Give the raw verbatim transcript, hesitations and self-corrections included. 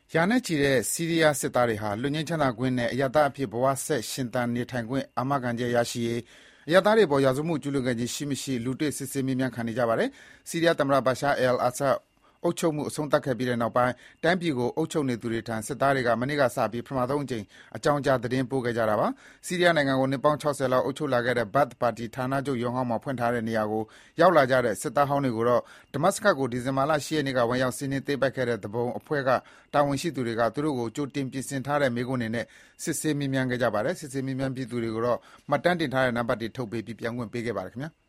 ရာနဲ့ချီတဲ့ဆီးရီးယားစစ်သားတွေဟာလွတ်ငြိမ်းချမ်းသာခွင့်နဲ့အရပ်သားအဖြစ်ဘဝဆက်ရှင်သန်နေထိုင်ခွင့်အာမခံချက်ရရှိရေးအရပ်သားတွေအပေါ်ရာဇဝတ်မှုကျူးလွန်ခဲ့ခြင်းရှိမရှိလူတွေ့စစ်ဆေးမေးမြန်းခံနေကြပါတယ်။ဆီးရီးယားသမ္မတ Bashar al-Assad အုပ်ချုပ်မှုအဆုံးသတ်ခဲ့ပြီးတဲ့နောက်ပိုင်းတိုင်းပြည်ကိုအုပ်ချုပ်နေသူတွေထံစစ်သားတွေကမနေ့ကစပြီးပထမဆုံးအကြိမ်အကြောင်းကြားသတင်းပို့ခဲ့ကြတာပါ။ဆီးရီးယားနိုင်ငံကိုနှစ်ပေါင်း၆၀လောက်အုပ်ချုပ်လာခဲ့တဲ့ Ba'ath ပါတီဌာနချုပ်ရုံးဟောင်းမှာဖွင့်ထားတဲ့နေရာကိုရောက်လာကြတဲ့စစ်သားဟောင်းတွေကိုတော့ Damascus ကိုဒီဇင်ဘာလ၈ရက်နေ့ကဝင်ရောက်စီးနင်းသိမ်းပိုက်ခဲ့တဲ့သူပုန်အဖွဲ့ကတာဝန်ရှိသူတွေကသူတို့ကိုကြိုတင်ပြင်ဆင်ထားတဲ့မေးခွန်းတွေနဲ့စစ်ဆေးမေးမြန်းခဲ့ကြပါတယ်။စစ်ဆေးမေးမြန်းပြီးသူတွေကိုတော့မှတ်တမ်းတင်ထားတဲ့နံပါတ်တွေထုတ်ပေးပြီးပြန်ခွင့်ပေးခဲ့ပါတယ်ခင်ဗျာ။